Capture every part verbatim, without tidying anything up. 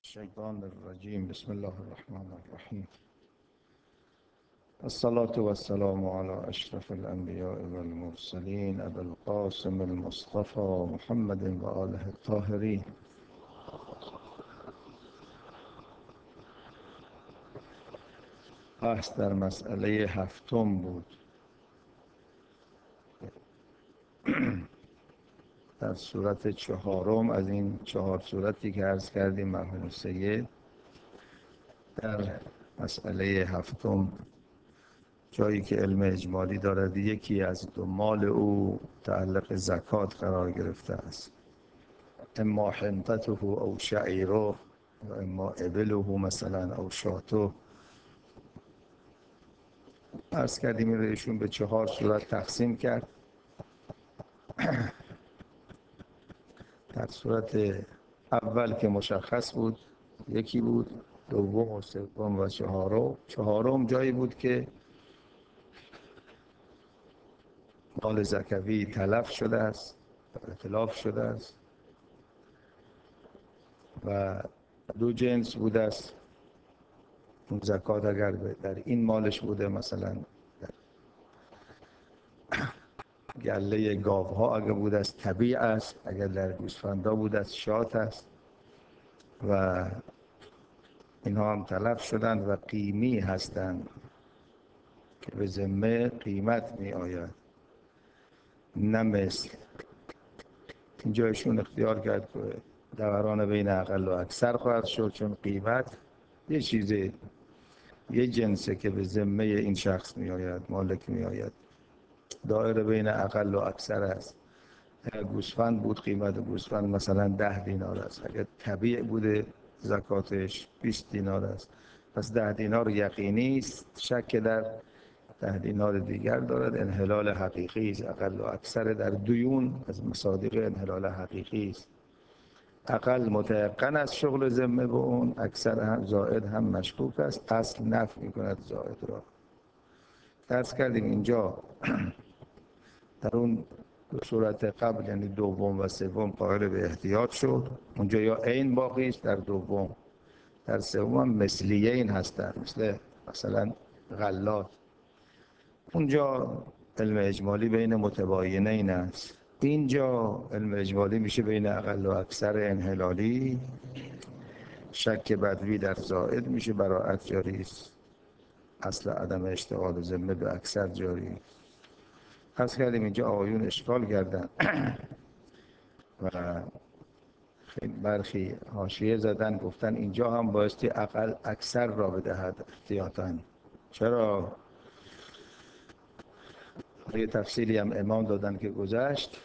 الشيطان الرجيم بسم الله الرحمن الرحيم الصلاة والسلام على أشرف الأنبياء والمرسلين أبي القاسم المصطفى محمد وآله الطاهرين. بحث در مسئله هفتم بود. در صورت چهارم از این چهار صورتی که عرض کردیم مرحوم سید، در مسئله هفتم جایی که علم اجمالی دارد یکی از دو مال او تعلق زکات قرار گرفته است، اما حنطته او شعیره و اما ابله مثلا او شاته. عرض کردیم این رو ایشون به چهار صورت تقسیم کرد. در صورت اول که مشخص بود یکی بود، دوم و سوم و چهارم چهارم جایی بود که مال زکوی تلف شده است، اتلاف شده است و دو جنس بوده است. اون زکات اگر در این مالش بوده، مثلا گله گاوها اگر بوده است طبیع است، اگر در گوسفندا بوده است شات است و اینها هم تلف شدند و قیمی هستند که به ذمه قیمت می آید، نه مثل. اینجا ایشون اختیار کرد که دوران بین اقل و اکثر خواهد شد، چون قیمت یه چیزه، یه جنسه که به ذمه این شخص می آید، مالک می آید. دایره بین اقل و اکثر است. اگر گوسفند بود قیمت گوسفند مثلا ده دینار است، اگر طبیع بوده زکاتش بیست دینار است. پس ده دینار یقینی است، شک در ده دینار دیگر دارد. انحلال حقیقی است. اقل و اکثر در دیون از مصادیق انحلال حقیقی است. اقل متيقن است شغل ذمه به اون، اکثر هم زائد هم مشکوک است. اصل نفی می‌کند زائد را. درس کردیم اینجا در اون دو صورت قبل، یعنی دوم و سوم، قائل به احتیاط شد. اونجا یا عین باقی است در دوم، در سوم هم مثلیه این هستند، مثل مثلا غلات. اونجا علم اجمالی بین متباینه این است. اینجا علم اجمالی میشه بین اقل و اکثر انحلالی. شک بدوی در زائد میشه، براءت جاری است. اصل عدم اشتغال ذمه به اکثر جاری است. پس کردیم اینجا آقایون اشکال کردن و خیلی برخی حاشیه زدن، گفتن اینجا هم بایستی اقل اکثر را بدهد احتیاطاً. چرا؟ یه تفصیلی هم امام دادن که گذشت.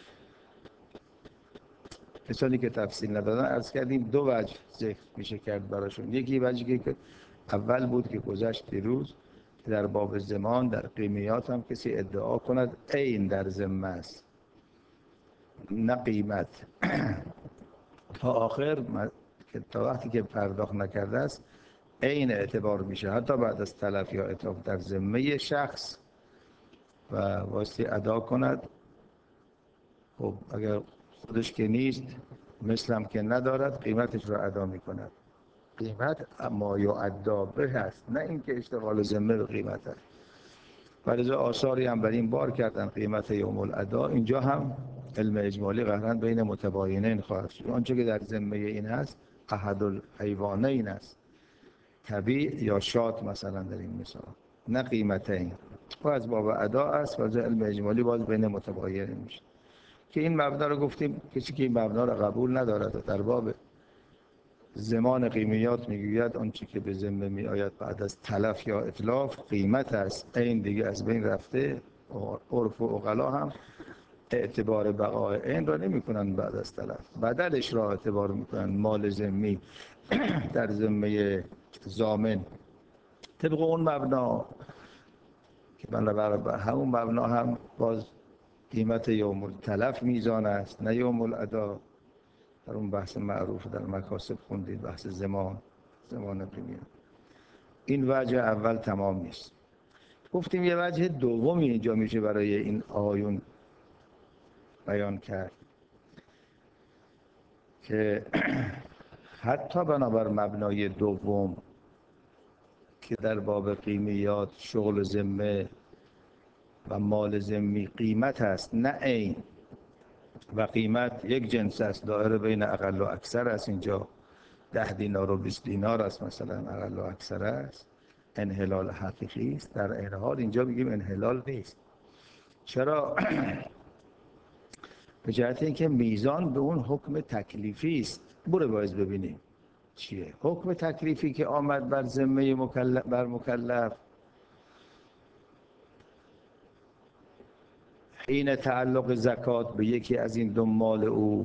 کسانی که تفصیل ندادن عرض کردیم دو وجه ذکر میشه کرد براشون. یکی وجهی که اول بود که گذشت دیروز، که در باب زمان در قیمیات هم کسی ادعا کند عین در ذمه است نه قیمت تا آخر، که تا وقتی که پرداخت نکرده است عین اعتبار میشه، حتی بعد از تلف یا اتلاف در ذمه شخص و واسطه ادا کند. خب اگر خودش که نیست، مثلم که ندارد، قیمتش را ادا میکند. قیمت اما یعدا به هست، نه اینکه اشتغال ذمه به قیمت است. ولذا آثاری هم بر این بار کردن قیمت یوم الادا. اینجا هم علم اجمالی قهرن بین متباینین خواهد شد. آنچه که در ذمه این هست احد الحیوانین است، طبیع یا شات مثلا در این مثال، نه قیمتین. و از باب ادا است و از علم اجمالی باز بین متباینین میشه. که این مبنا رو گفتیم کسی که این مبنا رو قبول ندارد در باب زمان قیمیات میگوید آنچه که به ذمه می آید بعد از تلف یا اتلاف قیمت است، این دیگه از بین رفته. عرف و عقلا هم اعتبار بقای این را نمی کنند بعد از تلف، بدلش را اعتبار میکنند، مال ذمی در ذمه ضامن طبق اون مبنا. که بنابر همون مبنا هم باز قیمت یوم التلف میزان است نه یوم الادا. در اون بحث معروف در مکاسب خوندید، بحث زمان زمان قیمیت. این وجه اول تمام نیست. گفتیم یه وجه دومی اینجا میشه برای این آیون بیان کرد که حتی بنابر مبنای دوم که در باب قیمیات شغل ذمه و مال ذمی قیمت است نه عین، و قیمت یک جنس است، دایره بین اقل و اکثر است. اینجا ده دینار و بیست دینار است مثلا، اقل و اکثر است، انحلال حقیقی است. در این حال اینجا بگیم انحلال نیست. چرا؟ به جهت اینکه میزان به اون حکم تکلیفی است. برو باید ببینیم چیه حکم تکلیفی که آمد بر ذمه مکلف، بر مکلف حین تعلق زکات به یکی از این دو مال او،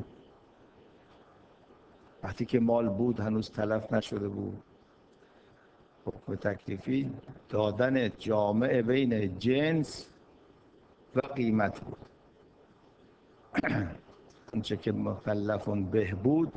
وقتی که مال بود هنوز تلف نشده بود. حکم تکلیفی دادن جامع بین جنس و قیمت بود. اونچه که مکلفون به بود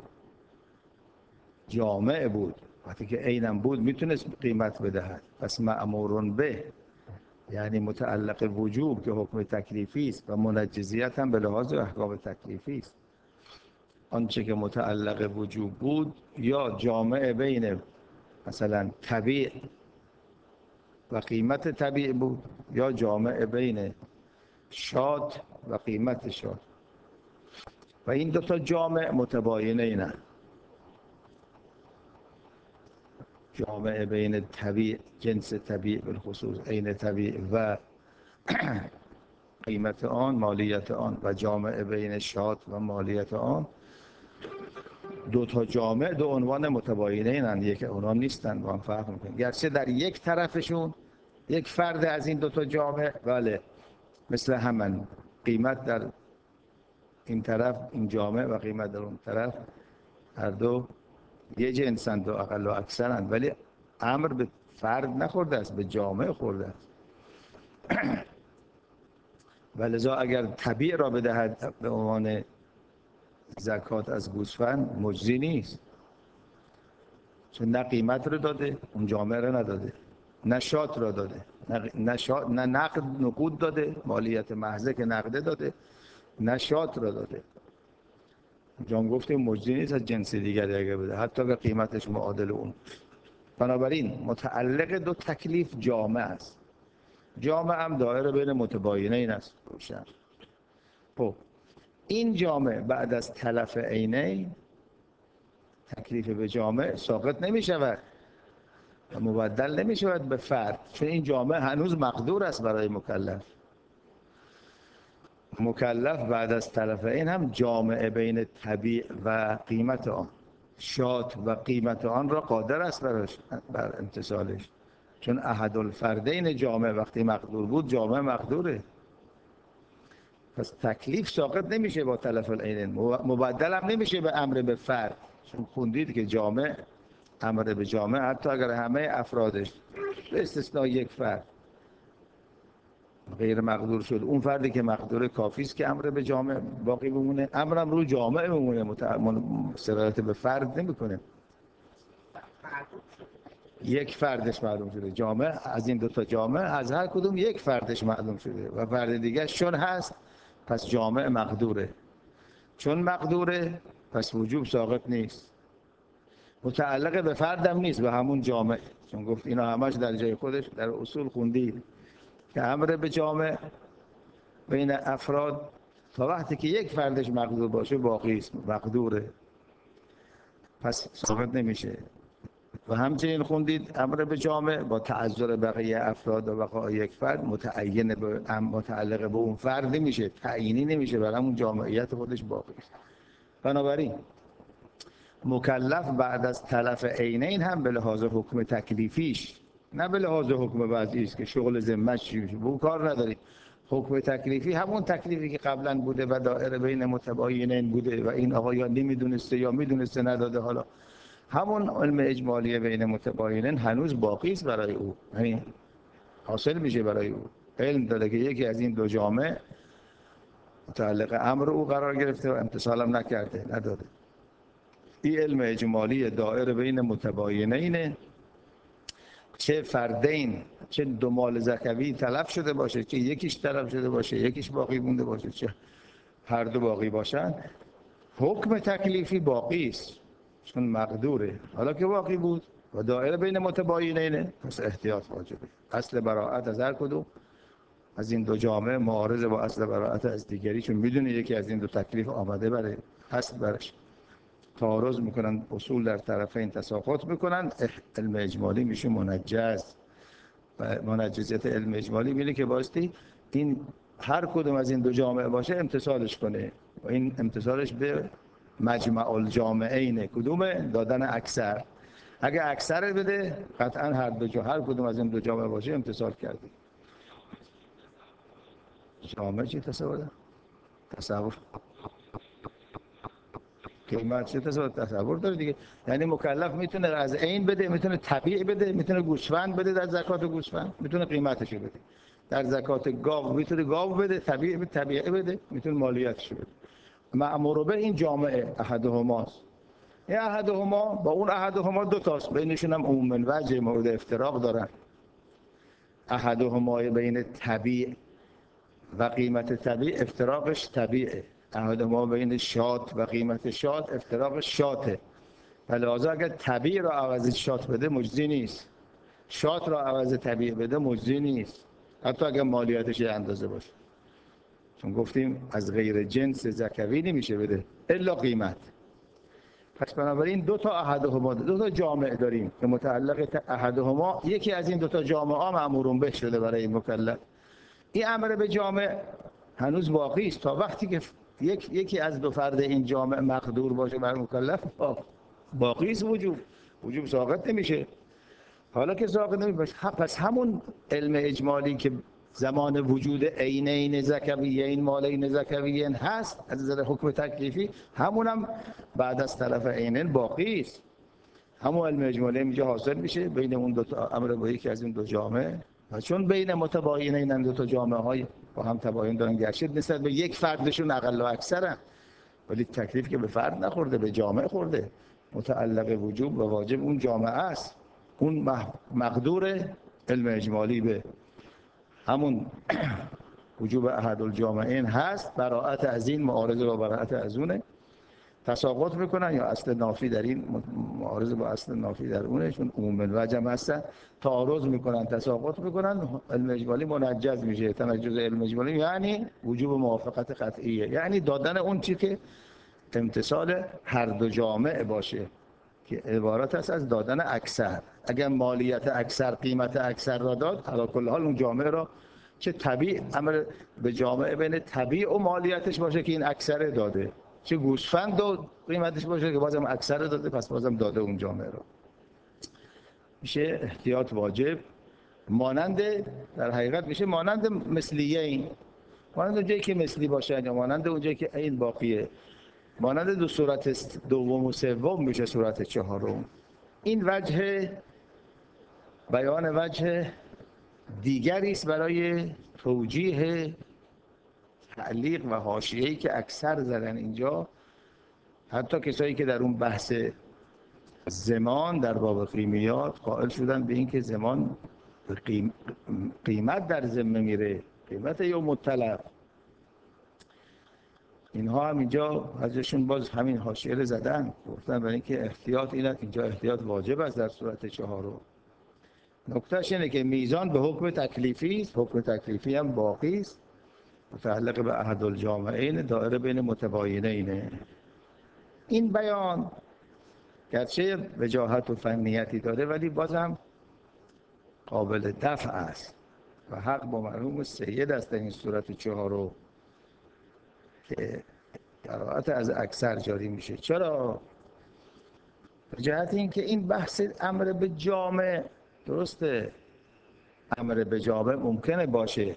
جامع بود، وقتی که عینم بود میتونست قیمت بدهد. پس مأمورون به یعنی متعلق وجوب که حکم تکلیفی است و منجزیت هم به لحاظ احکام تکلیفی است. آنچه که متعلق وجوب بود یا جامع بین مثلا طبیع و قیمت طبیع بود، یا جامع بین شاد و قیمت شاد، و این دو تا جامع متباینه اینن. جامع بین طبیع، جنس طبیع بالخصوص عین طبیع و قیمت آن، مالیت آن، و جامع بین شاد و مالیت آن. دو تا جامع دو عنوان متباینه اینن، یک عنوان نیستن، با هم فرق میکنن. گرچه در یک طرفشون یک فرد از این دو تا جامع، بله مثل همن، قیمت در این طرف این جامع و قیمت در اون طرف، هر دو یه جنسند و اقل و اکثرند، ولی امر به فرد نخورده است، به جامع خورده است. ولذا اگر طبیع را بدهد به عنوان زکات از گوسفند مجزی نیست، چون نه قیمت رو داده، اون جامع رو نداده، نه شات را داده، نه شات، نه نقد نقود داده، مالیت محضه که نقده داده، نه شات را داده. جان گفته مجزی نیست از جنس دیگری اگر بده، حتی که قیمتش معادل اون. بنابراین متعلق دو تکلیف جامع است. جامع هم دایره بین متباینه این است. روشن. خب این جامع بعد از تلف عینین تکلیف به جامع ساقط نمی شود و مبدل نمی شود به فرد، چون این جامع هنوز مقدور است برای مکلف. مکلف بعد از تلف عین هم جامع بین طبیع و قیمت آن، شات و قیمت آن را قادر است بر امتصالش، چون احد الفردین جامع وقتی مقدور بود جامع مقدوره. پس تکلیف ساقط نمیشه با تلف العینین، مبدل هم نمیشه به امر به فرد، چون خوندید که جامع امر به جامع حتی اگر همه افرادش به استثنای یک فرد غیر مقدور شد، اون فردی که مقدور کافی است که امر به جامع باقی بمونه، امرم رو جامع بمونه، سرایت به فرد نمیکنه. یک فردش معلوم شده، جامع از این دو تا جامع از هر کدوم یک فردش معلوم شده و فرد دیگه چون هست پس جامع مقدوره، چون مقدوره پس وجوب ساقط نیست، متعلق به فردم نیست، به همون جامع، چون گفت اینا همش در جای خودش در اصول خوندید که امر به جامع بین افراد تا وقتی که یک فردش مقدور باشه باقی است، مقدوره، پس ساقط نمیشه. و همچنین خوندید امر به جامع با تعذر بقیه افراد و بقای یک فرد متعین به متعلق به اون فرد نمیشه، تعیینی نمیشه، برای همون جامعیت خودش باقی است. بنابراین مکلف بعد از تلف عینین هم به لحاظ حکم تکلیفیش، نه به لحاظ حکم وضعی است که شغل ذمه‌اش چی میشه، اون کار نداریم. حکم تکلیفی همون تکلیفی که قبلا بوده و دایره بین متباینین بوده و این آقا یا نمیدونسته یا میدونسته نداده، حالا همون علم اجمالی بین متباینین هنوز باقی است برای او، یعنی حاصل میشه برای او. علم داره که یکی از این دو جامع متعلق امر او قرار گرفته و امتثال هم نکرده، نداده. این علم اجمالی دائره بین متباینین، چه فردین، چه دو مال زکوی تلف شده باشه، چه یکیش تلف شده باشه یکیش باقی مونده باشه، چه هر دو باقی باشن، حکم تکلیفی باقی است. چون مقدوره. حالا که باقی بود و دایره بین متباینینه، پس احتیاط واجبه. اصل براءت از هر کدوم از این دو جامعه معارض با اصل براءت از دیگری، چون میدونه یکی از این دو تکلیف آمده برای اصل برش تعارض میکنن، اصول در طرفین تساقط میکنن، علم اجمالی میشه منجز. و منجزیت علم اجمالی میگه که بایستی این هر کدوم از این دو جامعه باشه امتثالش کنه و این امتثالش به مجمع الجامعین کدومه؟ دادن اکثر. اگه اکثر بده قطعا هر دو جا هر کدوم از این دو جامعه باشه امتثال کردی. جامعه چی تصور؟ تصور قیمت چه تصور تصور داره دیگه. یعنی مکلف میتونه از عین بده، میتونه طبیعی بده، میتونه گوسفند بده در زکات گوسفند، میتونه قیمتش بده. در زکات گاو میتونه گاو بده، طبیعی بده، طبیعی بده، میتونه مالیاتش بده. مأمور به این جامعه احدهماست. این احدهما با اون احدهما دو تاست، بینشون هم عموم وجه مورد افتراق دارن. احدهما بین طبیع و قیمت طبیع افتراقش طبیعه. احدهما بین شات و قیمت شات افتراقش شاته. لذا اگر طبیع را عوض شات بده مجزی نیست، شات را عوض طبیع بده مجزی نیست، حتی اگر مالیاتش یه اندازه باشه. چون گفتیم از غیر جنس زکوی نمیشه بده الا قیمت. پس بنابراین دو تا احدهما، دو تا جامعه داریم که متعلق احدهما یکی از این دو تا جامعه ها مأمورون به شده برای این مکلف. این امر به جامعه هنوز باقی است تا وقتی که یک یکی از دو فرد این جامعه مقدور باشه بر مکلف باقی است. وجوب وجوب ساقط نمیشه. حالا که ساقط نمیشه پس همون علم اجمالی که زمان وجود عینین زکویین مالین زکویین هست از نظر حکم تکلیفی، همونم بعد از طرف عینین باقی است. همون علم اجمالی اینجا حاصل میشه بین اون دو تا امر با یکی از این دو جامعه. و چون بین متباینین این دو تا جامعه های با هم تباین دارن گرچه نسبت به یک فردشون اقل و اکثرن، ولی تکلیف که به فرد نخورده به جامعه خورده. متعلق وجوب و واجب اون جامعه است. اون مقدور علم اجمالی به همون وجوب احد الجامعین هست. براءت از این معارض با براءت از اونه، تساقط میکنن یا اصل نافی در این معارض با اصل نافی در اونه، چون عموم الوجه هستن. تعارض میکنن تساقط میکنن، علم اجمالی منجز میشه. تنجز علم اجمالی یعنی وجوب موافقت قطعیه، یعنی دادن اون چی که امتصال هر دو جامعه باشه که عبارت است از دادن اکثر. اگر مالیت اکثر قیمت اکثر را داد علی کل حال اون جامعه را که طبیع امر به جامعه بین طبیع و مالیتش باشه که این اکثر داده، چه گوسفند و قیمتش باشه که بازم اکثر داده، پس بازم داده اون جامعه را. میشه احتیاط واجب. مانند در حقیقت میشه مانند مثلیه این، مانند اونجایی که مثلی باشه یا مانند اونجایی که این باقیه، مانند دو صورت دوم و سوم میشه صورت چهارم. این وجه بیان وجه دیگری است برای توجیه تعلیق و حاشیه‌ای که اکثر زدن اینجا، حتی کسایی که در اون بحث زمان در باب قیمیات قائل شدن به این که زمان قیم... قیمت در ذمه میره، قیمت یا مطلق. اینها هم اینجا ازشون باز همین حاشیه رو زدن، گفتن برای اینکه احتیاط اینه، اینجا احتیاط واجب است در صورت چهارم. نکتهش اینه که میزان به حکم تکلیفی است، حکم تکلیفی هم باقی است، متعلق به احد الجامعین، دایره بین متباینینه. این بیان گرچه وجاهت و فنیتی داره ولی بازم قابل دفع است و حق با مرحوم سید است در این صورت چهارم که براءت از اکثر جاری میشه. چرا؟ به جهت اینکه این بحث امر به جامع، درسته امر به جامع ممکنه باشه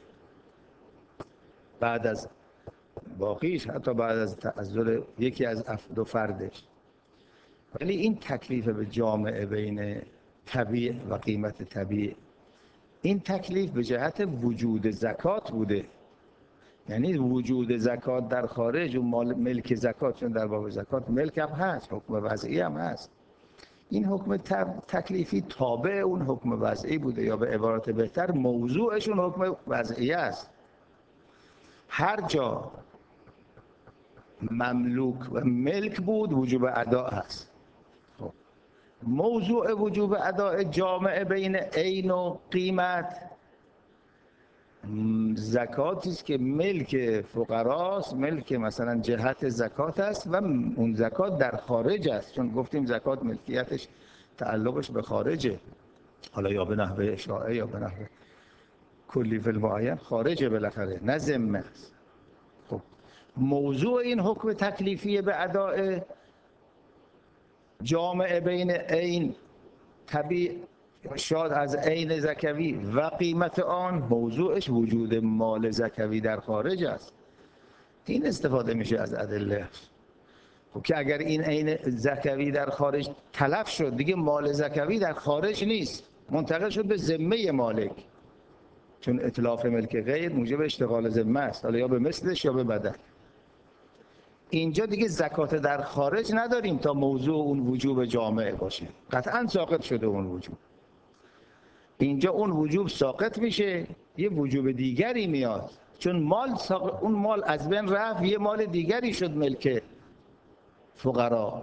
بعد از باقیش، حتی بعد از تعذر یکی از دو فردش، ولی این تکلیف به جامعه بین طبیع و قیمت طبیع، این تکلیف به جهت وجود زکات بوده. یعنی وجود زکات در خارج و مال ملک زکات، چون در باب زکات ملک هم هست، حکم وضعی هم هست. این حکم تکلیفی تابع اون حکم وضعی بوده، یا به عبارت بهتر موضوعشون حکم وضعی است. هر جا مملوک و ملک بود وجوب ادا هست. موضوع وجوب اداء جامع بین عین و قیمت زکاتی است که ملک فقراست، ملک مثلا جهت زکات است و اون زکات در خارج است، چون گفتیم زکات ملکیتش تعلقش به خارجه، حالا یا به نحوه اشاعه یا به نحوه کلی فی المعین خارجه بالاخره، نه ذمه است. خب موضوع این حکم تکلیفی به اداء جامع بین عین طبیع شاد از عین زکوی و قیمت آن، موضوعش وجود مال زکوی در خارج است. این استفاده میشه از ادله. خب که اگر این عین زکوی در خارج تلف شد، دیگه مال زکوی در خارج نیست، منتقل شد به ذمه مالک، چون اتلاف ملک غیر موجب اشتغال ذمه است، حالا یا به مثلش یا به بدل. اینجا دیگه زکات در خارج نداریم تا موضوع اون وجوب جامع باشه، قطعا ساقط شده اون وجوب. اینجا اون وجوب ساقط میشه، یه وجوب دیگری میاد، چون مال ساقط، اون مال از بین رفت، یه مال دیگری شد ملک فقرا.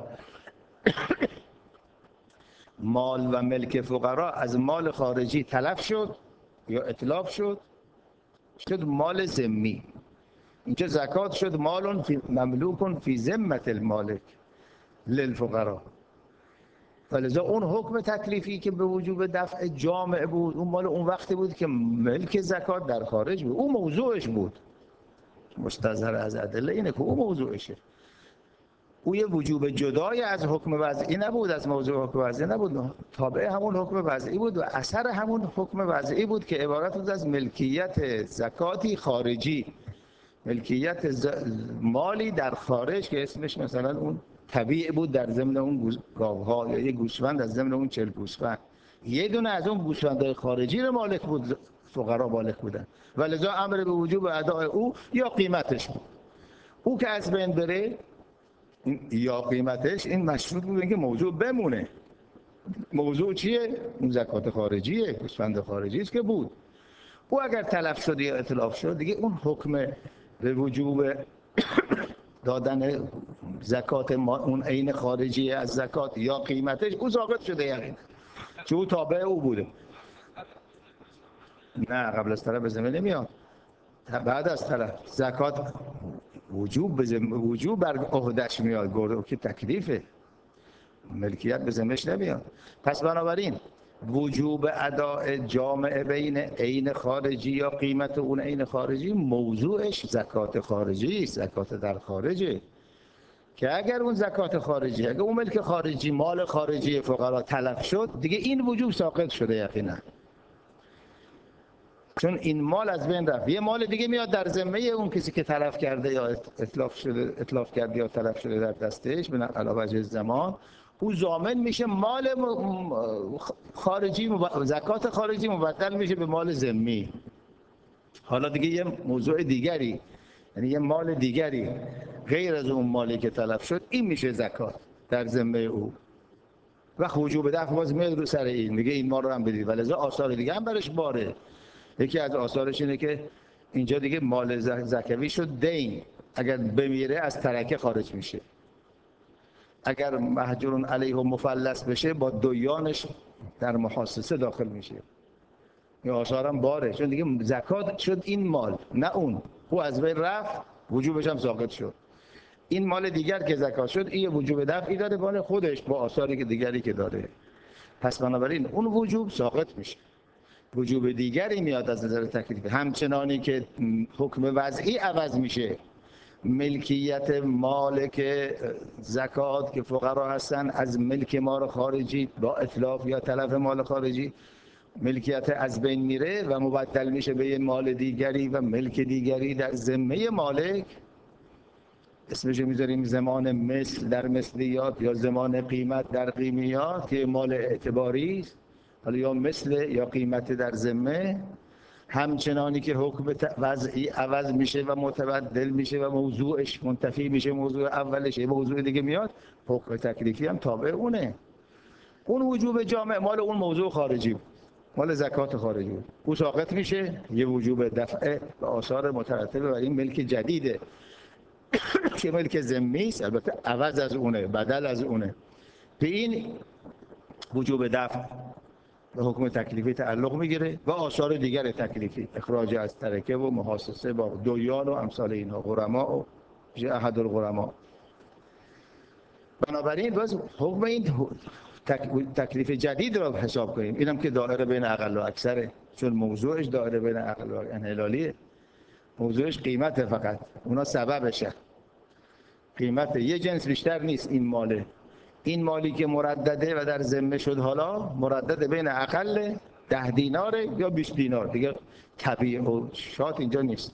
مال و ملک فقرا از مال خارجی تلف شد یا اتلاف شد، شد مال ذمی. اینجا زکات شد مال مملوک فی ذمة المالک للفقرا. ولذا اون حکم تکلیفی که به وجوب دفع جامع بود، اون مال اون وقتی بود که ملک زکات در خارج بود، اون موضوعش بود. مستظهر از ادله اینه که اون موضوعشه. او یه وجوب جدای از حکم وضعی نبود، از موضوع حکم وضعی نبود، تابع همون حکم وضعی بود و اثر همون حکم وضعی بود که عبارت بود از ملکیت زکاتی خارجی، ملکیت ز... مالی در خارج که اسمش مثلا اون طبیع بود در ضمن اون گاوها، یا یه گوسفند از ضمن اون چهل گوسفند، یه دونه از اون گوسفندهای خارجی رو مالک بود، فقرا مالک بودن، ولذا امر به وجوب اداء او یا قیمتش بود. او که از بین بره یا قیمتش، این مشروط بود که موضوع بمونه. موضوع چیه؟ اون زکات خارجیه، گوسفند خارجی است که بود. او اگر تلف شد یا اتلاف شد، دیگه اون حکم به وجوب دادن زکات ما اون عین خارجی از زکات یا قیمتش، او ساقط شده یقینا، چون او تابع او بوده. نه قبل از طلب به ذمه نمیاد، بعد از طلب زکات وجوب به ذمه، وجوب بر عهده‌اش میاد، گرده که تکلیفه، ملکیت به ذمه‌اش نمیاد. پس بنابراین وجوب اداء جامع بین عین خارجی یا قیمت اون عین خارجی، موضوعش زکات خارجی است، زکات در خارجه. که اگر اون زکات خارجی، اگر اون ملک خارجی، مال خارجی فقرا تلف شد، دیگه این وجوب ساقط شده یقینا، چون این مال از بین رفت، یه مال دیگه میاد در ذمه اون کسی که تلف کرده یا اتلاف شده، اتلاف کرده یا تلف شده در دستش به علاوه وجه زمان، او ضامن میشه، مال خارجی مب... زکات خارجی مبدل میشه به مال ذمی. حالا دیگه یه موضوع دیگری، یعنی یه مال دیگری غیر از اون مالی که تلف شد، این میشه زکات در ذمه او. و وجوب دفع باز میاد رو سر این، میگه این مال رو هم بدید، ولذا آثار دیگه هم برش باره. یکی از آثارش اینه که اینجا دیگه مال زکوی شد دین، اگر بمیره از ترکه خارج میشه، اگر محجور علیه و مفلس بشه با دویانش در محاسسه داخل میشه. این آثار هم باره، چون دیگه زکات شد این مال نه اون، او از بین رفت، وجوبش هم ساقط شد. این مال دیگر که زکات شد، این وجوب دفعی داره مال خودش با آثاری که دیگری که داره. پس بنابراین اون وجوب ساقط میشه، وجوب دیگری میاد از نظر تکلیفی. همچنانی که حکم وضعی عوض میشه، ملکیت مالک زکات که فقرا هستن از ملک مال خارجی با اتلاف یا تلف مال خارجی، ملکیت از بین میره و مبدل میشه به یه مال دیگری و ملک دیگری در ذمه مالک، اسمش میذاریم زمان مثل در مثلیات یا زمان قیمت در قیمیات، که مال اعتباری است، حالا یا مثل یا قیمت در ذمه. همچنانی که حکم وضعی عوض میشه و متبدل میشه و موضوعش منتفی میشه، موضوع اولش یه موضوع دیگه میاد، حکم تکلیفی هم تابع اونه. اون وجوب جامع مال اون موضوع خارجی بود، مال زکات خارجی بود، او ساقط میشه، یه وجوب دفع و آثار مترتبه بر این ملک جدیده که ملک ذمی است، البته عوض از اونه، بدل از اونه. به این وجوب دفع به حکم تکلیفی تعلق میگیره و آثار دیگر تکلیفی، اخراج از ترکه و محاصصه با دویان و امثال اینها، غرما و احد الغرما. بنابراین باز حکم این تکلیف جدید را حساب کنیم، اینم که دائره بین اقل و اکثره، چون موضوعش دائره بین اقل و انحلالیه، موضوعش قیمت، فقط اونا سببشه. قیمت یه جنس بیشتر نیست. این ماله، این مالی که مردده و در ذمه شد، حالا مردد بین اقل ده دینار یا بیست دینار، دیگه طبیعی و شات اینجا نیست.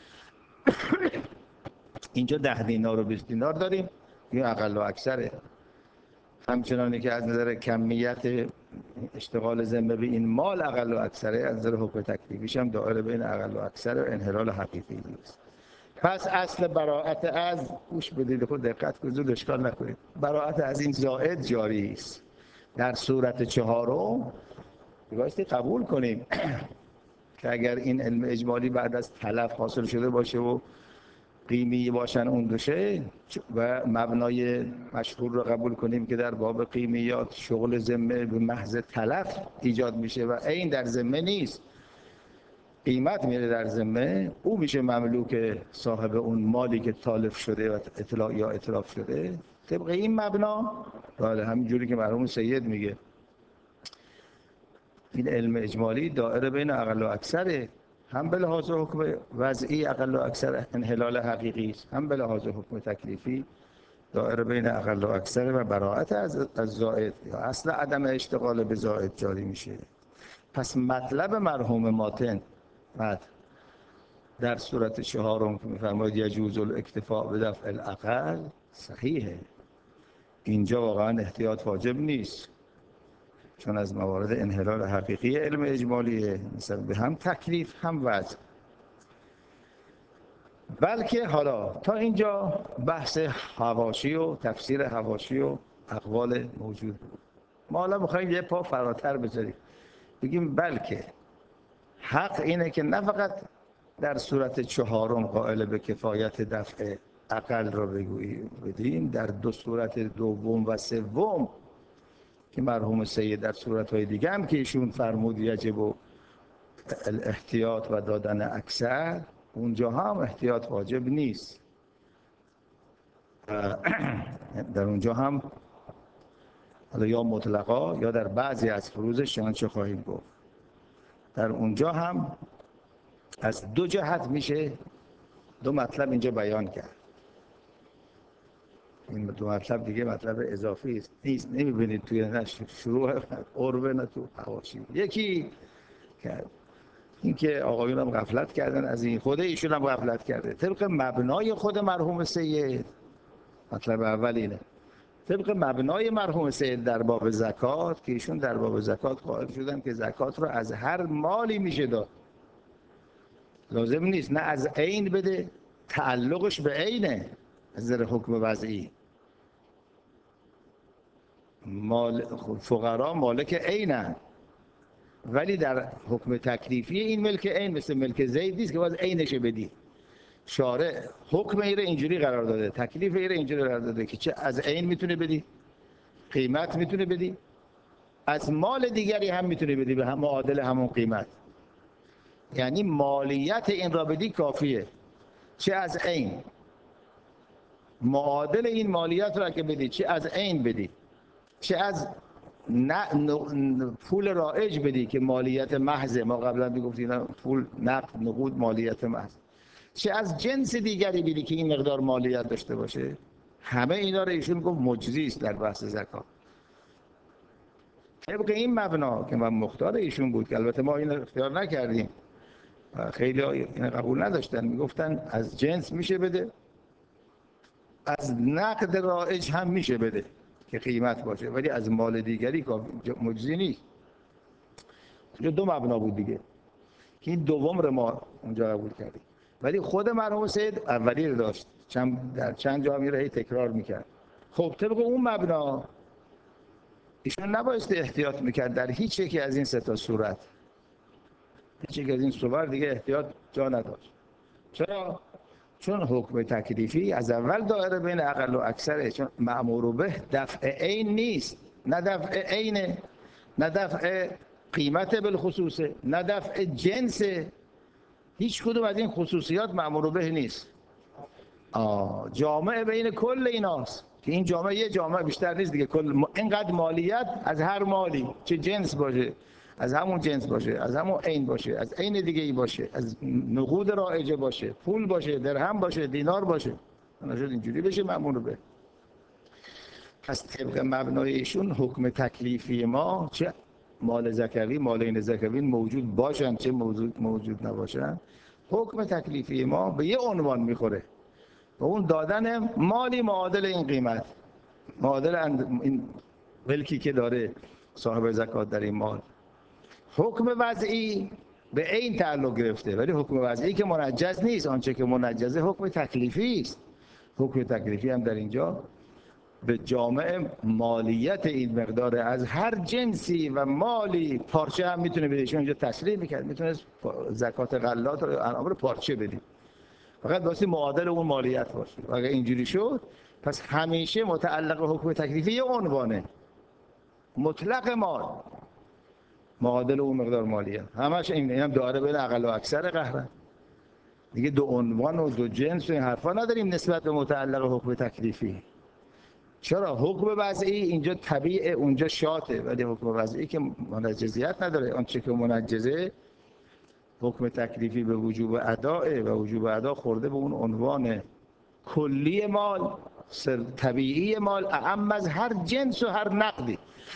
اینجا ده دینار و بیست دینار داریم، یا اقل و اکثره. همچنانی که از نظر کمیت اشتغال ذمه به این مال اقل و اکثره، از نظر حکم تکلیفیش هم دائره بین اقل و اکثر و انحلال حقیقی است. پس اصل براءت از، گوش بدید خود دقت کنید، زود اشکال نکنید، براءت از این زائد جاری است. در صورت چهارم بایستی قبول کنیم که اگر این علم اجمالی بعد از تلف حاصل شده باشه و قیمی باشن اون دوشه و مبنای مشهور رو قبول کنیم که در باب قیمیات شغل ذمه به محض تلف ایجاد میشه و این در ذمه نیست، قیمت میره در ذمه، او میشه مملوک صاحب اون مالی که تالف شده و اطلاع یا اتلاف شده. طبق این مبنا، بله همینجوری که مرحوم سید میگه، این علم اجمالی دائره بین اقل و اکثره، هم به لحاظ حکم وضعی اقل و اکثر انحلال حقیقی است، هم به لحاظ حکم تکلیفی دائره بین اقل و اکثر و براءت از از زائد یا اصل عدم اشتغال به زائد جاری میشه. پس مطلب مرحوم ماتن بعد در صورت چهارم که میفرماید یجوز الاکتفاء به دفع الاقل صحیحه. اینجا واقعا احتیاط واجب نیست، چون از موارد انحلال حقیقی علم اجمالیه، مثلا به هم تکلیف هم وضع. بلکه حالا تا اینجا بحث حواشی و تفسیر حواشی و اقوال موجود. ما حالا میخوایم یه پا فراتر بذاریم، بگیم بلکه حق اینه که نه فقط در صورت چهارم قائل به کفایت دفع اقل را بگوییم بدیم، در دو صورت دوم و سوم که مرحوم سید در صورت‌های دیگه هم که ایشون فرمود یجب و الاحتیاط و دادن اکثر، اونجا هم احتیاط واجب نیست. در اونجا هم حالا یا مطلقا یا در بعضی از فروضش چنانچه خواهیم گفت، در اونجا هم از دو جهت میشه دو مطلب اینجا بیان کرد. این دو مطلب دیگه مطلب اضافی است نیست، نمیبینید توی نشر شروع قربه نه تو حواشی. یکی کرد این که آقایون هم غفلت کردن از این، خود ایشون هم غفلت کرده. طبق مبنای خود مرحوم سید، مطلب اول اینه، طبق مبنای مرحوم سید در باب زکات که ایشون در باب زکات قائل شدن که زکات رو از هر مالی میشه داد، لازم نیست نه از عین بده، تعلقش به عینه از نظر حکم وضعی. مال فقرا مالک عینن، ولی در حکم تکلیفی این ملک عین مثل ملک زید نیست که باز عینش بدی. شارع حکم ایره اینجوری قرار داده، تکلیف ایره اینجوری قرار داده که چه از عین میتونه بدی، قیمت میتونه بدی، از مال دیگری هم میتونه بدی به هم معادل همون قیمت. یعنی مالیت این را بدی کافیه، چه از عین معادل این مالیت را که بدی، چه از عین بدی، چه از پول رایج بدی که مالیت محض، ما قبلا میگفتیم پول نقد نقود مالیت محض، چه از جنس دیگری بدی که این مقدار مالیت داشته باشه، همه اینا رو ایشون گفت مجزی است در بحث زکات. طبق این مبنا که من مختار ایشون بود که البته ما این اختیار نکردیم، خیلی این قبول نداشتن، میگفتن از جنس میشه بده، از نقد رایج هم میشه بده که قیمت باشه، ولی از مال دیگری مجزی نیست. دو مبنا بود دیگه که این دوم رو ما اونجا قبول کردیم، ولی خود مرحوم سید اولی رو داشت، چند در چند جا میره تکرار میکرد. خب طبق اون مبنا ایشون نبایستی احتیاط میکرد در هیچ یکی از این سه تا صورت، هیچ یک از این صور دیگه احتیاط جا نداشت. چرا؟ چون حکم تکلیفی از اول دائره بین اقل و اکثره، چون مأمور به دفع عین نیست، نه دفع عینه، نه دفع قیمت بالخصوصه، نه دفع جنسه. هیچ کدوم از این خصوصیات مأمور به نیست. آه جامعه بین کل ایناست که این جامعه یه جامعه بیشتر نیست دیگه. کل اینقدر مالیت از هر مالی، چه جنس باشه، از همون جنس باشه، از همون عین باشه، از عین دیگه ای باشه، از نقود رایجه باشه، پول باشه، درهم باشه، دینار باشه، نشد اینجوری بشه مأمور به. پس طبق مبنای ایشون حکم تکلیفی ما، چه مال زکوی، مالین زکوی موجود باشن چه موجود موجود نباشن، حکم تکلیفی ما به یه عنوان میخوره، و اون دادن مالی معادل این قیمت، معادل این ملکی که داره صاحب زکات در این مال. حکم وضعی به این تعلق گرفته، ولی حکم وضعی که منجز نیست، آنچه که منجزه حکم تکلیفی است. حکم تکلیفی هم در اینجا به جامعه مالیت این مقدار از هر جنسی و مالی، پارچه هم میتونه بده، چون اینجا تصریح میکرد میتونه زکات غلات رو انعام رو پارچه بدیم، فقط واسه معادل اون مالیت باشه. و اگه اینجوری شد پس همیشه متعلق حکم تکلیفی یه عنوانه، مطلق مال معادل اون مقدار مالیت، همش این اینم داره بین اقل و اکثر قهرن دیگه. دو عنوان و دو جنس و این حرفا نداریم نسبت به متعلق حکم تکلیفی. چرا؟ حکم وضعی اینجا طبیعه، اونجا شاته، ولی حکم وضعی که منجزیت نداره. آنچه که منجزه حکم تکلیفی به وجوب اداء، و وجوب ادا خورده به اون عنوان کلی مال، سر طبیعی مال، اعم از هر جنس و هر نقدی.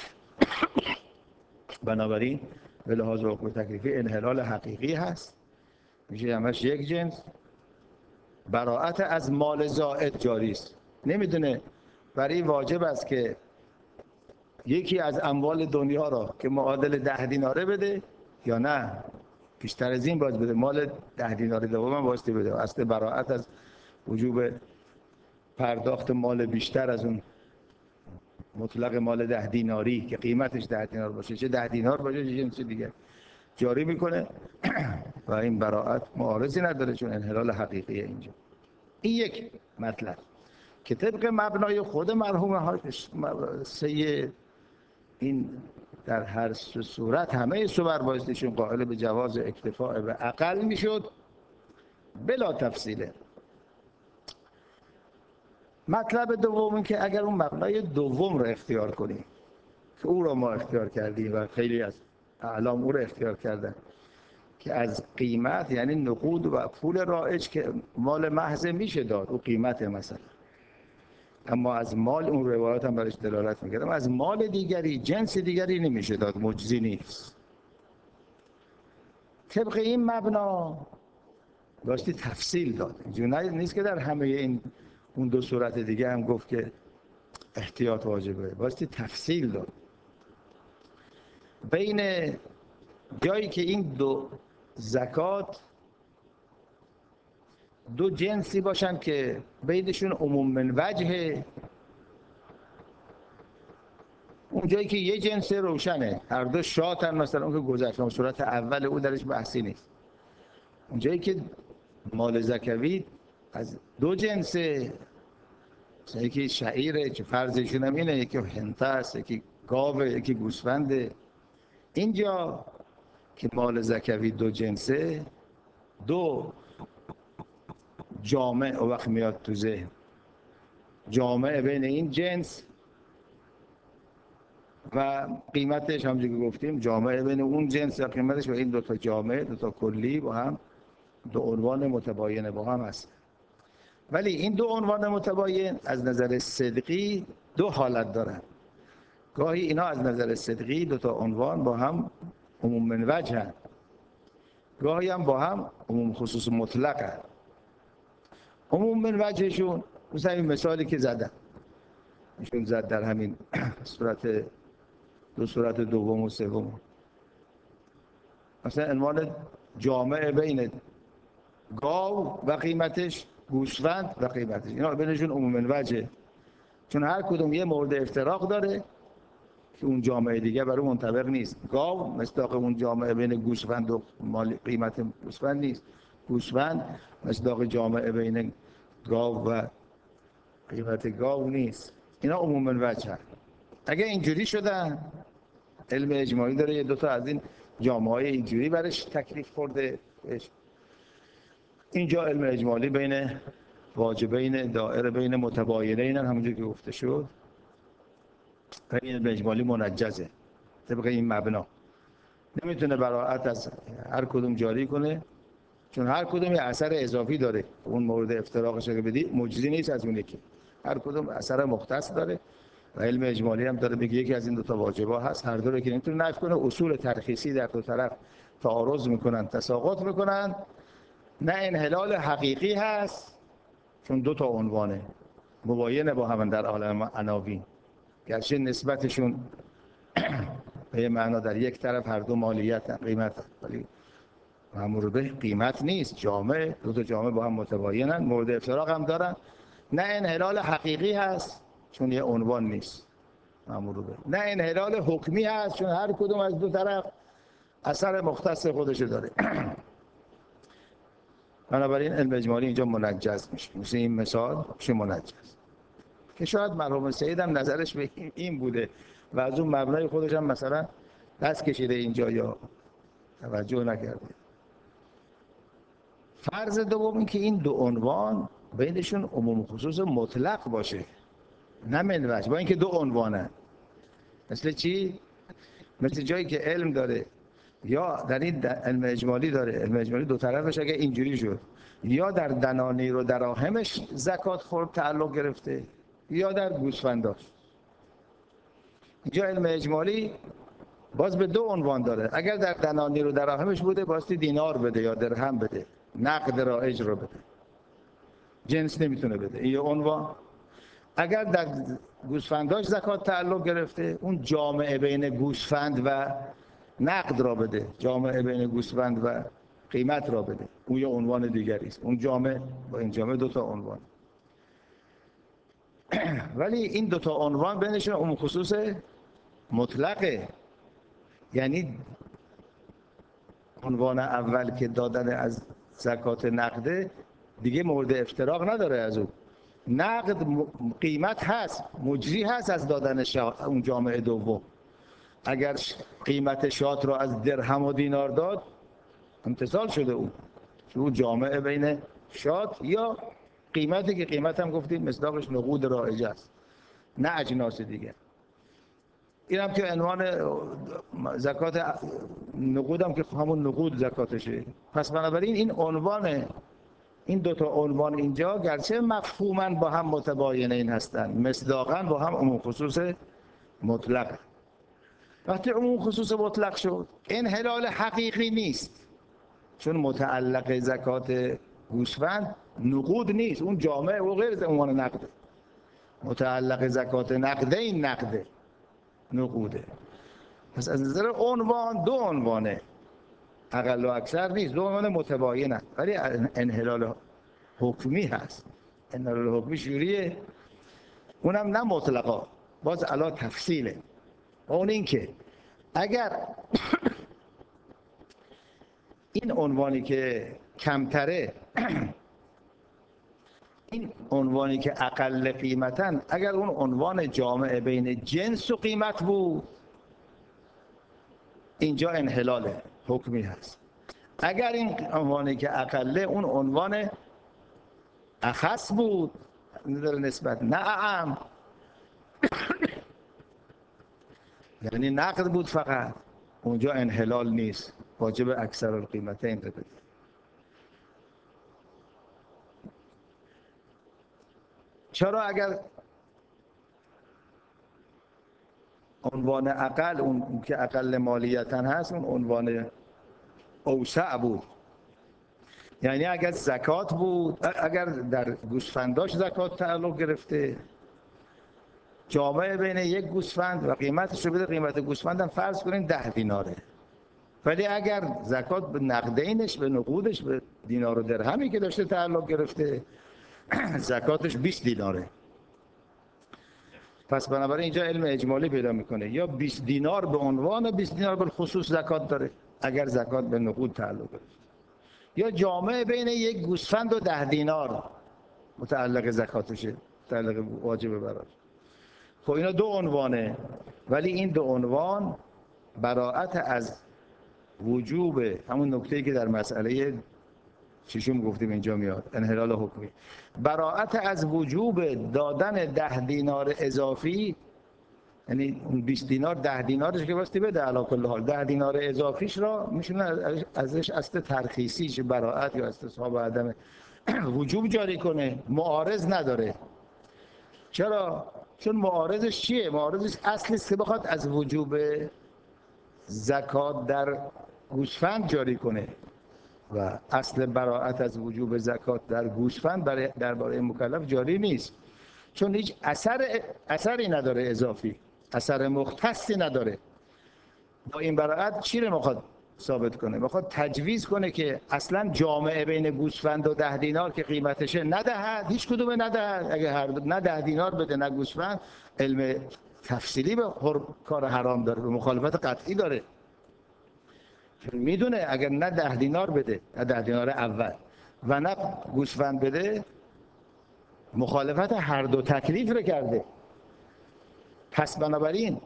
بنابراین به لحاظ حکم تکلیفی انحلال حقیقی هست، میشه همش یک جنس. براءت از مال زائد جاری است. نمیدونه برای واجب است که یکی از اموال دنیا را که معادل ده دیناره بده یا نه بیشتر از این باید بده، مال ده دیناره دوم هم واسطه بده. اصل براءت از وجوب پرداخت مال بیشتر از اون مطلق مال ده دیناری که قیمتش ده دینار باشه، چه ده دینار باشه چه جنس دیگه، جاری میکنه و این براءت معارضی نداره، چون انحلال حقیقیه اینجا. این یک مطلب که طبق مبنای خود مرحوم حاج سید این در هر صورت همه صور بایستشون قائل به جواز اکتفاء به اقل میشد بلا تفصیله. مطلب دوم این که اگر اون مبنای دوم رو اختیار کنیم که او رو ما اختیار کردیم و خیلی از اعلام او رو اختیار کردن، که از قیمت یعنی نقود و پول رایج که مال محض میشه داد، او قیمت مثلا، اما از مال اون روایات هم برش دلالت میکردم، از مال دیگری جنس دیگری نمیشه داد، مجزی نیست. طبق این مبنا باستی تفصیل داد، اینجوری نیست که در همه این اون دو صورت دیگه هم گفت که احتیاط واجبه، باستی تفصیل داد بین جایی که این دو زکات دو جنسی باشن که بینشون عموم من وجهه، اون جایی که یه جنس روشنه هر دو شاتن، مثلا اون که گذشت صورت اول او درش بحثی نیست. اون جایی که مال زکوی از دو جنسه، مثلا یکی شعیره که فرضشون هم اینه، یکی هنته است، یکی گاوه، یکی گوسفنده. اینجا که مال زکوی دو جنسه، دو جامع او وقت میاد تو ذهن، جامع بین این جنس و قیمتش همونجوری که گفتیم جامع بین اون جنس و قیمتش، و این دو تا جامع، دو تا کلی با هم دو عنوان متباین با هم هست. ولی این دو عنوان متباین از نظر صدقی دو حالت دارن. گاهی اینا از نظر صدقی دو تا عنوان با هم عموم من وجه هست، گاهی هم با هم عموم خصوص مطلق هست. عموم من وجهشون مثلا این مثالی که زدن ایشون زد در همین صورت دو صورت دوم و سوم، مثلا عنوان جامع بین گاو و قیمتش، گوسفند و قیمتش، اینا بینشون عموم من وجه، چون هر کدوم یه مورد افتراق داره که اون جامعه دیگه برای منطبق نیست. گاو مصداق اون جامعه بین گوسفند و مال قیمت گوسفند نیست، گوسفند مصداق جامعه بین گاو و قیمت گاو نیست. اینا عموما وجه هست. اگه اینجوری شدن، علم اجمالی داره یه دوتا از این جامعه‌های اینجوری برش تکلیف خورده. اینجا علم اجمالی بین واجبین دائره بین متباینین همونجور که گفته شد، این علم اجمالی منجزه طبق این مبنا، نمیتونه براءت از هر کدوم جاری کنه، چون هر کدوم یه اثر اضافی داره. اون مورد افتراقش که بدی مجزی نیست از اون یکی، هر کدوم اثر مختص داره. و علم اجمالی هم داره بگه یکی از این دو تا واجبا هست، هر دو رو که نمیتونه نفی کنه. اصول ترخیصی در دو طرف تعارض میکنن، تساقط میکنن. نه انحلال حقیقی هست چون دو تا عنوانه مباینه با هم در عالم عناوین، گرچه نسبتشون به یه معنا در یک طرف هر دو مالیت قیمت، ولی مأمور به قیمت نیست. جامع، دو تا جامع با هم متباینن، مورد افتراق هم دارن. نه انحلال حقیقی هست چون یه عنوان نیست مأمور به، نه انحلال حکمی هست چون هر کدوم از دو طرف اثر مختص خودش داره. بنابراین علم اجمالی اینجا منجز میشه، مثل این مثال میشه منجز، که شاید مرحوم سید هم نظرش به این بوده و از اون مبنای خودش هم مثلا دست کشیده اینجا یا توجه نکرده. فرض دوم این که این دو عنوان بینشون عموم خصوص مطلق باشه، نه منوج، با اینکه دو عنوانه. مثل چی؟ مثل جایی که علم داره یا در این علم اجمالی داره، علم اجمالی دو طرفش اگه اینجوری شد، یا در دنانیر و دراهمش زکات خورد تعلق گرفته یا در گوسفنداش. اینجا علم اجمالی باز به دو عنوان داره. اگر در دنانیر و دراهمش بوده باستی دینار بده یا درهم بده، نقد رایج رو بده، جنس نمیتونه بده، این یه عنوان. اگر در گوسفنداش زکات تعلق گرفته، اون جامعه بین گوسفند و نقد را بده، جامعه بین گوسفند و قیمت را بده، اون یه عنوان دیگری است. اون جامعه با این جامعه دو تا عنوان. ولی این دو تا عنوان بینشون عموم خصوص مطلقه، یعنی عنوان اول که دادن از زکات نقده دیگه مورد افتراق نداره. از اون نقد قیمت هست، مجری هست از دادن اون جامعه دوم. اگر قیمت شات رو از درهم و دینار داد امتصال شده اون، اون جامعه بین شات یا قیمتی که قیمت هم گفتیم مصداقش نقود رایج است نه اجناس دیگه. این هم که عنوان زکات نقود هم که همون نقود زکاتشه. پس بنابراین این عنوان، این دوتا عنوان اینجا گرچه مفهوماً با هم متباینین هستند، مصداقاً با هم عموم خصوص مطلق. وقتی عموم خصوص مطلق شد انحلال حقیقی نیست، چون متعلق زکات گوسفند نقود نیست، اون جامعه و غیر عنوان نقده. متعلق زکات نقده این نقده، نقوده. پس از نظر عنوان دو عنوانه، اقل و اکثر نیست، دو عنوان متباینن. ولی انحلال حکمی هست. انحلال حکمی جوریه، اونم نه مطلقا، باز علا تفصیله. اون این که اگر این عنوانی که کمتره، این عنوانی که اقل قیمتن، اگر اون عنوان جامعه بین جنس و قیمت بود اینجا انحلال حکمی هست. اگر این عنوانی که اقله اون عنوان اخص بود در نسبت نه اعم، یعنی نقد بود فقط، اونجا انحلال نیست، واجب اکثر القیمتین بده. چرا؟ اگر عنوان اقل، اون که اقل مالیتن هست، اون عنوان اوسع بود، یعنی اگر زکات بود، اگر در گوسفنداش زکات تعلق گرفته، جامعه بین یک گوسفند و قیمتش رو بده، قیمت گوسفند هم فرض کنین ده دیناره، ولی اگر زکات به نقدینش، به نقودش، به دینار و درهمی که داشته تعلق گرفته، زکاتش بیست دیناره. پس بنابراین اینجا علم اجمالی پیدا میکنه، یا بیست دینار به عنوان و بیست دینار به خصوص زکات داره اگر زکات به نقود تعلق گرفته، یا جامعه بین یک گوسفند و ده دینار متعلق زکاتشه، متعلق واجب براش. خب اینا دو عنوانه، ولی این دو عنوان براءت از وجوب همون نکته‌ای که در مسئله ششم گفتیم اینجا میاد، انحلال حکمی، براءت از وجوب دادن ده دینار اضافی، یعنی بیست دینار ده دینارش که واسطی بده علی کل حال، ده دینار اضافیش را میشونه ازش اصل ترخیصیش براءت یا استصحاب عدم وجوب جاری کنه، معارض نداره. چرا؟ چون معارضش چیه؟ معارضش اصلی است که بخواد از وجوب زکات در گوسفند جاری کنه و اصل براءت از وجوب زکات در گوسفند برای درباره مکلف جاری نیست، چون هیچ اثر اثری نداره اضافی، اثر مختصی نداره. با این براءت چی رو میخواد ثابت کنه؟ میخواد تجویز کنه که اصلا جامعه بین گوسفند و ده دینار که قیمتشه ندهد، هیچ کدوم ندهد. اگه هر نه ده دینار بده نه گوسفند، علم تفصیلی به کار حرام داره، به مخالفت قطعی داره. میدونه اگر نه ده دینار بده، نه ده دینار اول و نه گوسفند بده، مخالفت هر دو تکلیف رو کرده. پس بنابراین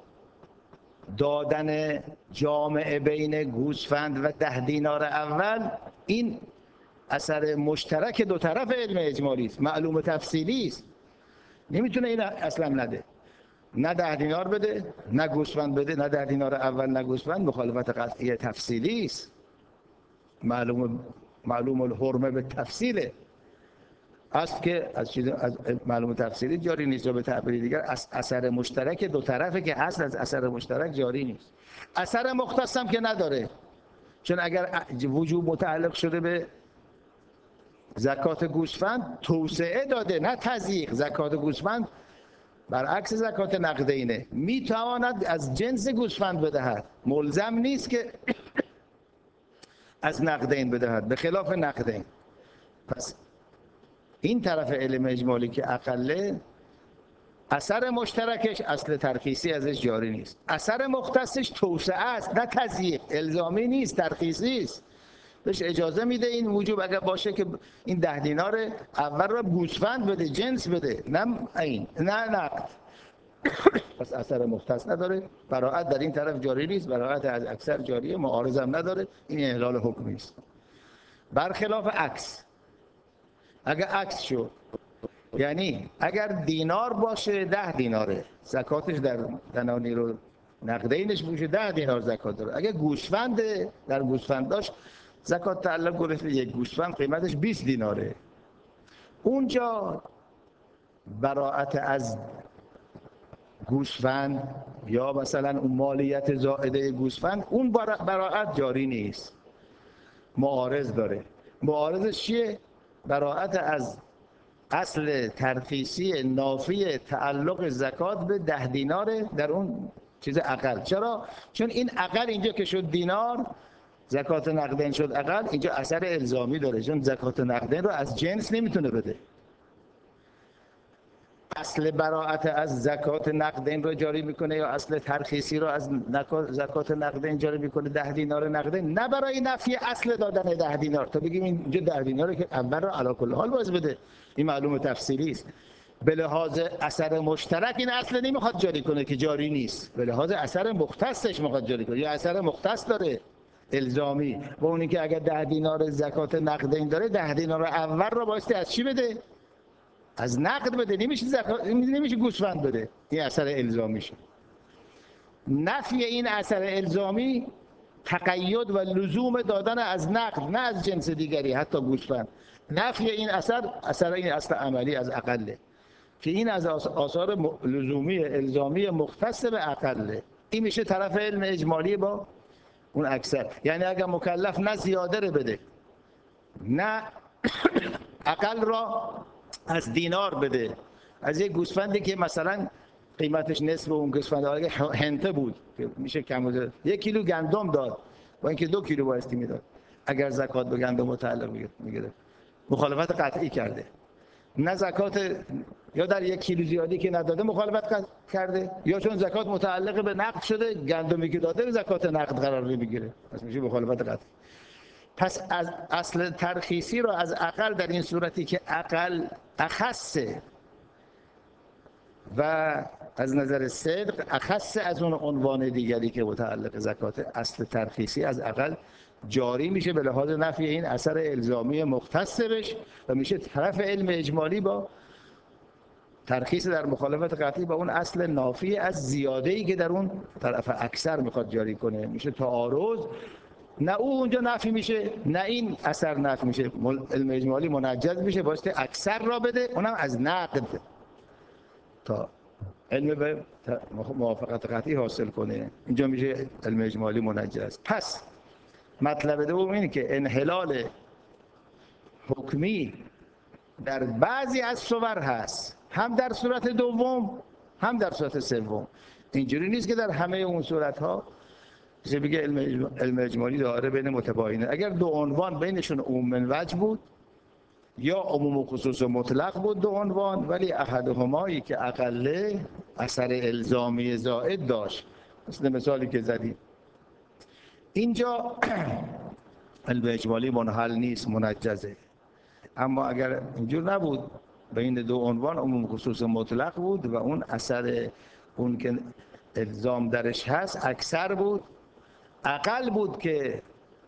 دادن جامعه بین گوسفند و ده دینار اول این اثر مشترک دو طرف علم اجمالی است، معلوم تفصیلی است. نمیتونه این اصلا نده، نه ده دینار بده نه گوسفند بده، نه ده دینار اول نه گوسفند، مخالفت قطعی تفصیلی است. معلوم معلوم الحرمه به تفصیله است که از چیز از معلوم تفصیلی جاری نیست، یا به تعبیر دیگر اثر مشترک دو طرفه که اصل از اثر مشترک جاری نیست. اثر مختص هم که نداره، چون اگر وجوب متعلق شده به زکات گوسفند توسعه داده نه تضییق. زکات گوسفند برعکس زکات نقدینه، میتواند از جنس گوسفند بدهد، ملزم نیست که از نقدین بدهد، به خلاف نقدین. پس این طرف علم اجمالی که اقله، اثر مشترکش اصل ترخیصی ازش جاری نیست، اثر مختصش توسعه است نه تضییق، الزامی نیست، ترخیصی است. بهش اجازه میده این وجوب اگر باشه که این ده دینار اول را گوسفند بده، جنس بده، نه این نه نقد. پس اثر مختص نداره، براءت در این طرف جاری نیست، براءت از اکثر جاریه، معارض هم نداره. این انحلال حکمی است. برخلاف عکس، اگر عکس شد، یعنی اگر دینار باشه ده دیناره زکاتش در دنانیر و نقدینش باشه ده دینار زکات داره. اگر گوسفند در گوسفند داشت زکات تعلق گرفت یک گوسفند قیمتش بیست دیناره، اونجا براءت از گوسفند یا مثلا اون مالیت زائده گوسفند، اون براءت جاری نیست، معارض داره. معارضش چیه؟ براءت از اصل ترخیصی نافی تعلق زکات به ده دینار در اون چیز اقل. چرا؟ چون این اقل اینجا که شد دینار، زکات نقدین شد اقل، اینجا اثر الزامی داره، چون زکات نقدین رو از جنس نمیتونه بده. اصل براءت از زکات نقدین رو جاری میکنه یا اصل ترخیصی رو از زکات نقدین جاری میکنه ده دینار نقدین، نه برای نفی اصل دادن ده دینار. تا بگیم اینجا ده دیناره که اول رو علی کل حال باز بده، این معلوم تفصیلی است. به لحاظ اثر مشترک این اصل نمیخواد جاری کنه که جاری نیست، به لحاظ اثر مختصش میخواد جاری کنه، یا اثر مختص داره الزامی. با اونی که اگر ده دینار زکات نقدین داره، ده دینار اول رو بایستی از چی بده؟ از نقد بده، نمیشه زکات، نمیشه گوسفند بده. این اثر الزامیشه. نفی این اثر الزامی تقید و لزوم دادن از نقد، نه از جنس دیگری، حتی گوسفند. نفی این اثر اثر این اصل عملی از اقله که این از آثار لزومی الزامی مختص به اقله. این میشه طرف علم اجمالی با اون اکثر. یعنی اگر مکلف نه زیاده رو بده نه اقل را از دینار بده، از یک گوسفندی که مثلا قیمتش نصف اون گوسفند هنته بود که میشه کم و زیاد، یک کیلو گندم داد با اینکه دو کیلو بایستی میداد، اگر زکات به گندم متعلق میگیره، مخالفت قطعی کرده. نه زکات، یا در یک کیلو زیادی که نداده مخالفت کرده، یا چون زکات متعلق به نقد شده گندمی که داده زکات نقد قرار میگیره، پس میشه مخالفت قطعی. پس از اصل ترخیصی رو از اقل در این صورتی که اقل اخصه و از نظر صدق اخص از اون عنوان دیگری که متعلق زکات اصل ترخیصی از اقل جاری میشه به لحاظ نفی این اثر الزامی مختص بش و میشه طرف علم اجمالی با ترخیص در مخالفت قطعی با اون اصل نافی از زیاده‌ای که در اون طرف اکثر میخواد جاری کنه. میشه تعارض، نه او اونجا نفی میشه نه این اثر نفی میشه، علم اجمالی منجز میشه باعث اکثر را بده، اونم از نقد تا علم به موافقت قطعی حاصل کنه. اینجا میشه علم اجمالی منجز. پس مطلب دوم اینه که انحلال حکمی در بعضی از صور هست، هم در صورت دوم هم در صورت سوم. اینجوری نیست که در همه اون صورت ها چه بگه علم اجمالی داره بین متباینه. اگر دو عنوان بینشون عموم من وجه بود یا عموم و خصوص مطلق بود دو عنوان، ولی احدهمایی که اقله اثر الزامی زائد داشت، مثل مثالی که زدیم اینجا علم اجمالی منحل نیست، منجزه. اما اگر اینجور نبود، بین دو عنوان عموم خصوص مطلق بود و اون اثر اون که الزام درش هست اکثر بود، اقل بود که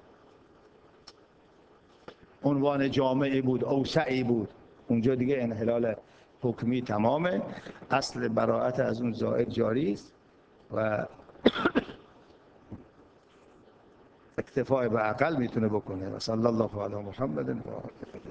عنوان جامعی بود، اوسعی بود، اونجا دیگه انحلال حکمی تمامه، اصل براءت از اون زائد جاری است و اکتفاء به اقل میتونه بکنه. و صلی الله علی محمد و آله.